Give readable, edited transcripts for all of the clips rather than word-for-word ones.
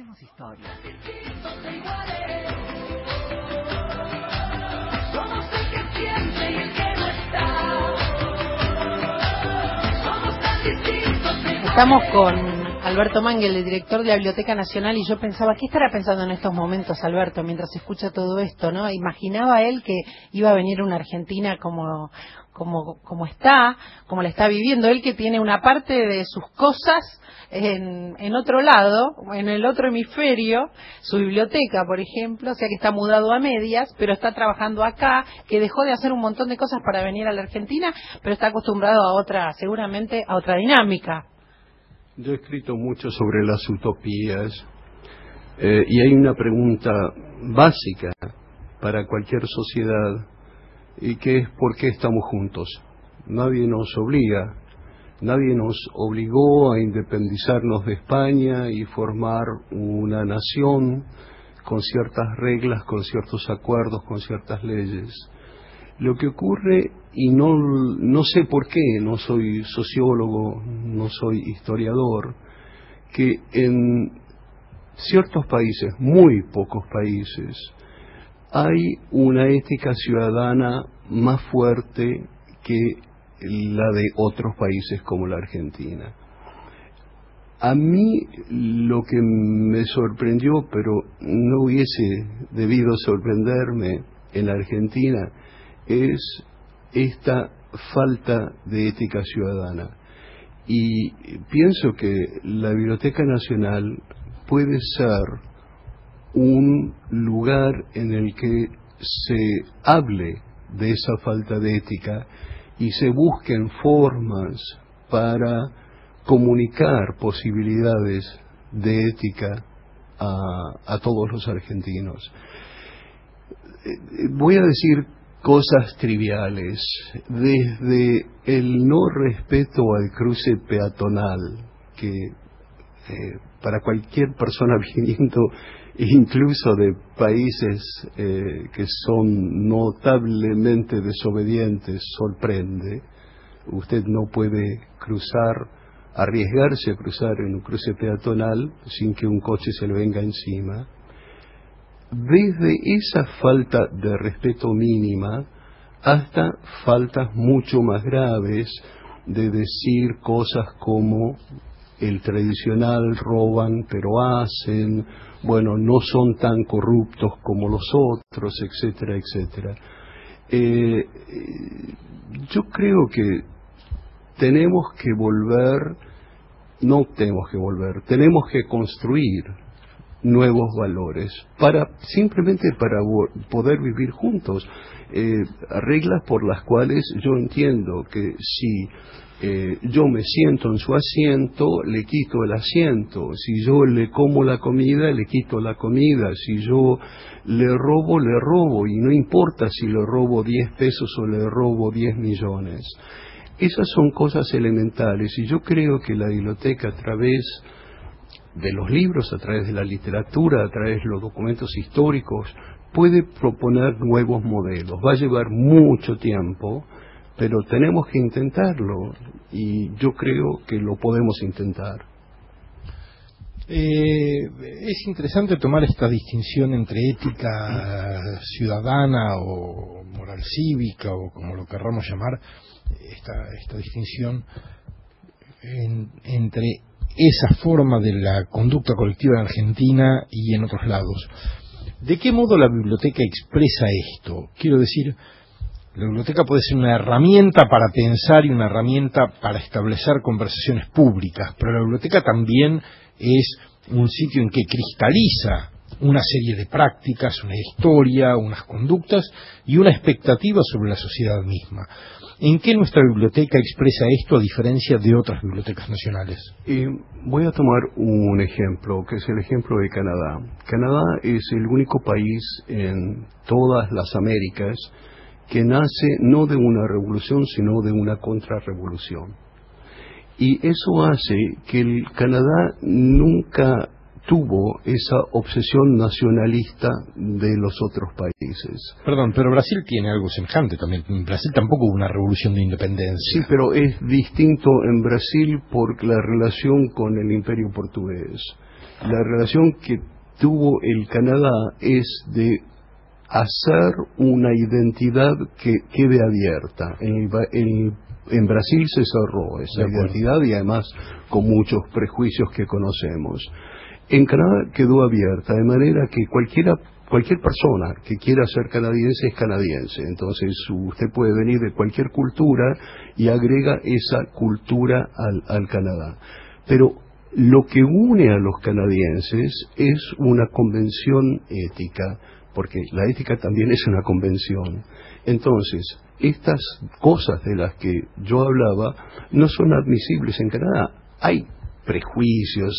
Hacemos historia. Somos el que siente y el que no está. Somos tan distintos. Estamos con Alberto Manguel, el director de la Biblioteca Nacional, y yo pensaba, ¿qué estará pensando en estos momentos Alberto mientras escucha todo esto, no? Imaginaba él que iba a venir una Argentina como está, como la está viviendo él, que tiene una parte de sus cosas en otro lado, en el otro hemisferio, su biblioteca, por ejemplo, o sea que está mudado a medias, pero está trabajando acá, que dejó de hacer un montón de cosas para venir a la Argentina, pero está acostumbrado a otra, seguramente a otra dinámica. Yo he escrito mucho sobre las utopías y hay una pregunta básica para cualquier sociedad, y que es ¿por qué estamos juntos? Nadie nos obliga, nadie nos obligó a independizarnos de España y formar una nación con ciertas reglas, con ciertos acuerdos, con ciertas leyes. Lo que ocurre, y no sé por qué, no soy sociólogo, no soy historiador, que en ciertos países, muy pocos países, hay una ética ciudadana más fuerte que la de otros países como la Argentina. A mí lo que me sorprendió, pero no hubiese debido sorprenderme en la Argentina, es esta falta de ética ciudadana. Y pienso que la Biblioteca Nacional puede ser un lugar en el que se hable de esa falta de ética y se busquen formas para comunicar posibilidades de ética a todos los argentinos. Voy a decir cosas triviales, desde el no respeto al cruce peatonal, que para cualquier persona viniendo incluso de países que son notablemente desobedientes, sorprende. Usted no puede arriesgarse a cruzar en un cruce peatonal sin que un coche se le venga encima. Desde esa falta de respeto mínima hasta faltas mucho más graves de decir cosas como el tradicional roban pero hacen, bueno, no son tan corruptos como los otros, etcétera, etcétera. Yo creo que tenemos que construir nuevos valores simplemente para poder vivir juntos, reglas por las cuales yo entiendo que si yo me siento en su asiento, le quito el asiento. Si yo le como la comida, le quito la comida. Si yo le robo, y no importa si le robo 10 pesos o le robo 10 millones. Esas son cosas elementales, y yo creo que la biblioteca, a través de los libros, a través de la literatura, a través de los documentos históricos, puede proponer nuevos modelos. Va a llevar mucho tiempo, pero tenemos que intentarlo, y yo creo que lo podemos intentar. Es interesante tomar esta distinción entre ética ciudadana o moral cívica, o como lo querramos llamar, esta distinción entre esa forma de la conducta colectiva en Argentina y en otros lados. ¿De qué modo la biblioteca expresa esto? Quiero decir, la biblioteca puede ser una herramienta para pensar y una herramienta para establecer conversaciones públicas, pero la biblioteca también es un sitio en que cristaliza una serie de prácticas, una historia, unas conductas y una expectativa sobre la sociedad misma. ¿En qué nuestra biblioteca expresa esto a diferencia de otras bibliotecas nacionales? Voy a tomar un ejemplo, que es el ejemplo de Canadá. Canadá es el único país en todas las Américas que nace no de una revolución, sino de una contrarrevolución. Y eso hace que el Canadá nunca tuvo esa obsesión nacionalista de los otros países. Perdón, pero Brasil tiene algo semejante también. En Brasil tampoco hubo una revolución de independencia. Sí, pero es distinto en Brasil por la relación con el Imperio Portugués. la relación que tuvo el Canadá es de hacer una identidad que quede abierta. En Brasil se cerró esa identidad y además con muchos prejuicios que conocemos. En Canadá quedó abierta, de manera que cualquier persona que quiera ser canadiense es canadiense. Entonces usted puede venir de cualquier cultura y agrega esa cultura al Canadá. Pero lo que une a los canadienses es una convención ética, porque la ética también es una convención. Entonces, estas cosas de las que yo hablaba no son admisibles en Canadá. Hay prejuicios,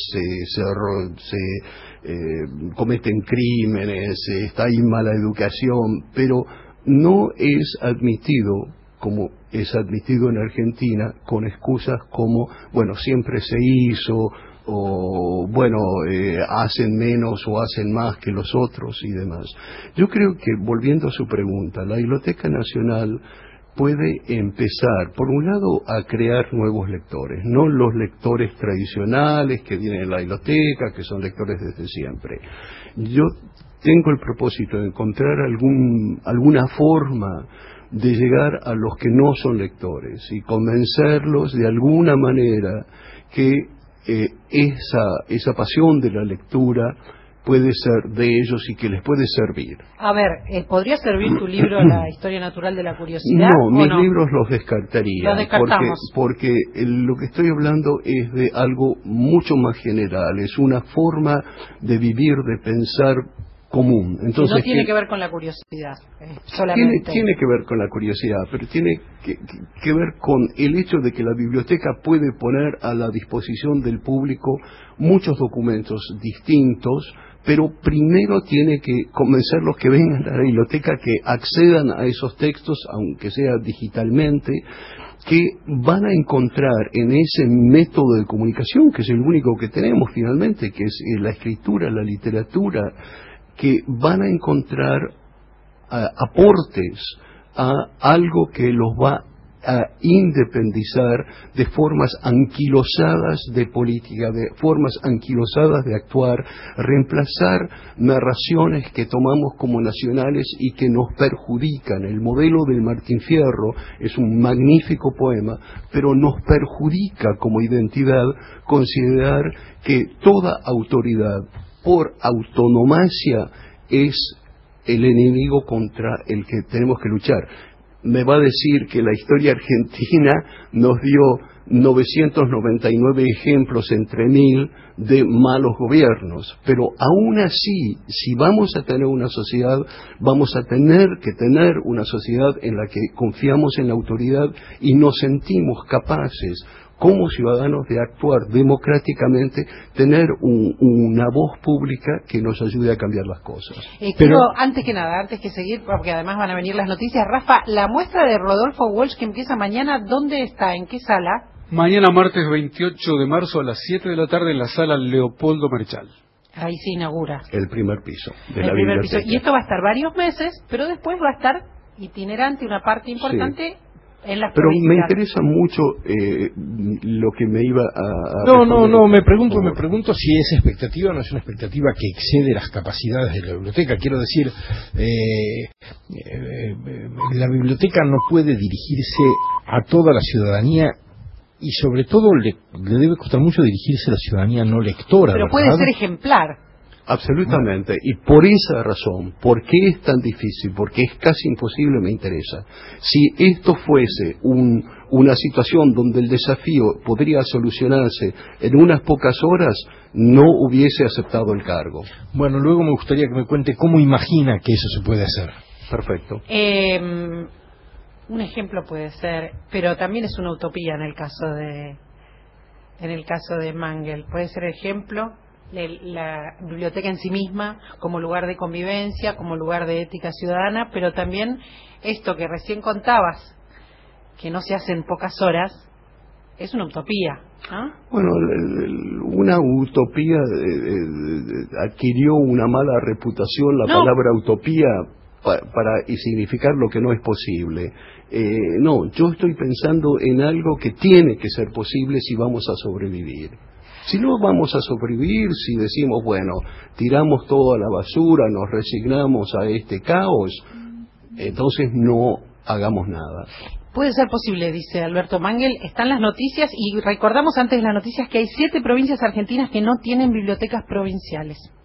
se cometen crímenes, hay mala educación, pero no es admitido como es admitido en Argentina con excusas como, bueno, siempre se hizo, o bueno, hacen menos o hacen más que los otros y demás. Yo creo que, volviendo a su pregunta, la Biblioteca Nacional puede empezar, por un lado, a crear nuevos lectores, no los lectores tradicionales que vienen en la biblioteca, que son lectores desde siempre. Yo tengo el propósito de encontrar alguna forma de llegar a los que no son lectores y convencerlos de alguna manera que esa pasión de la lectura puede ser de ellos y que les puede servir. A ver, ¿podría servir tu libro La historia natural de la curiosidad? No, mis libros los descartaría. Los descartamos. Porque lo que estoy hablando es de algo mucho más general, es una forma de vivir, de pensar común. Entonces, no tiene que ver con la curiosidad, solamente. Tiene que ver con la curiosidad, pero tiene que ver con el hecho de que la biblioteca puede poner a la disposición del público muchos documentos distintos, pero primero tiene que convencerlos que vengan a la biblioteca, que accedan a esos textos, aunque sea digitalmente, que van a encontrar en ese método de comunicación, que es el único que tenemos finalmente, que es la escritura, la literatura, que van a encontrar aportes a algo que los va a independizar de formas anquilosadas de política, de formas anquilosadas de actuar, reemplazar narraciones que tomamos como nacionales y que nos perjudican. El modelo del Martín Fierro es un magnífico poema, pero nos perjudica como identidad considerar que toda autoridad por autonomacia es el enemigo contra el que tenemos que luchar. Me va a decir que la historia argentina nos dio 999 ejemplos entre 1000 de malos gobiernos, pero aún así, si vamos a tener una sociedad, vamos a tener que tener una sociedad en la que confiamos en la autoridad y nos sentimos capaces como ciudadanos de actuar democráticamente, tener una voz pública que nos ayude a cambiar las cosas. Quiero, antes que seguir, porque además van a venir las noticias, Rafa, la muestra de Rodolfo Walsh que empieza mañana, ¿dónde está? ¿En qué sala? Mañana martes 28 de marzo a las 7 de la tarde en la sala Leopoldo Marechal. Ahí se inaugura. El primer piso de la primer biblioteca. piso. Y esto va a estar varios meses, pero después va a estar itinerante, una parte importante. Sí. Pero me interesa mucho lo que me iba a No, me pregunto si esa expectativa no es una expectativa que excede las capacidades de la biblioteca. Quiero decir, la biblioteca no puede dirigirse a toda la ciudadanía y sobre todo le debe costar mucho dirigirse a la ciudadanía no lectora. Pero ¿verdad? puede ser ejemplar. Absolutamente, y por esa razón, ¿por qué es tan difícil? Porque es casi imposible, me interesa. Si esto fuese una situación donde el desafío podría solucionarse en unas pocas horas, no hubiese aceptado el cargo. Bueno, luego me gustaría que me cuente cómo imagina que eso se puede hacer. Perfecto. Un ejemplo puede ser, pero también es una utopía en el caso de Mangel. Puede ser ejemplo la biblioteca en sí misma como lugar de convivencia, como lugar de ética ciudadana, pero también esto que recién contabas, que no se hace en pocas horas, es una utopía, ¿no? Bueno, una utopía adquirió una mala reputación, la palabra utopía, para significar lo que no es posible. No, yo estoy pensando en algo que tiene que ser posible si vamos a sobrevivir. Si no vamos a sobrevivir, si decimos, bueno, tiramos todo a la basura, nos resignamos a este caos, entonces no hagamos nada. Puede ser posible, dice Alberto Mangel. Están las noticias y recordamos antes de las noticias que hay 7 provincias argentinas que no tienen bibliotecas provinciales.